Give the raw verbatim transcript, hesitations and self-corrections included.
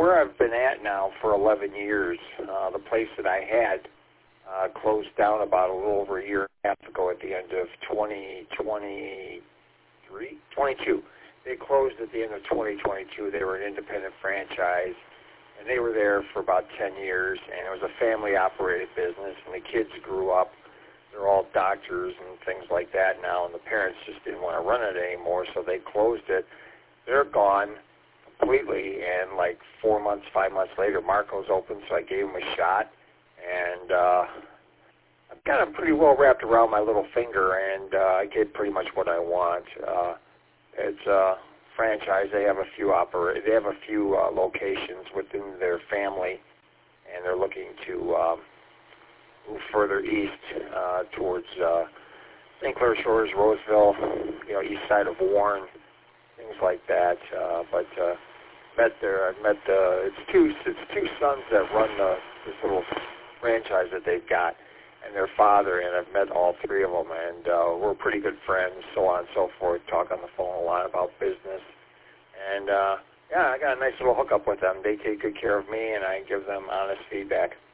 where I've been at now for eleven years, uh, the place that I had uh, closed down about a little over a year and a half ago at the end of twenty twenty-three, twenty-two. They closed at the end of twenty twenty-two. They were an independent franchise, and they were there for about ten years, and it was a family-operated business, and the kids grew up. They're all doctors and things like that now, and the parents just didn't want to run it anymore, so they closed it. They're gone completely, and like four months, five months later, Marco's open, so I gave him a shot, and uh, I've got him pretty well wrapped around my little finger, and uh, I get pretty much what I want. Uh, It's a franchise. They have a few opera. They have a few uh, locations within their family, and they're looking to um, move further east uh, towards uh, Saint Clair Shores, Roseville, you know, east side of Warren, things like that. Uh, but uh, met their, I met the. It's two. It's two sons that run the, this little franchise that they've got, and their father, and I've met all three of them, and uh, we're pretty good friends, so on and so forth, talk on the phone a lot about business, and uh, yeah, I got a nice little hookup with them. They take good care of me, and I give them honest feedback.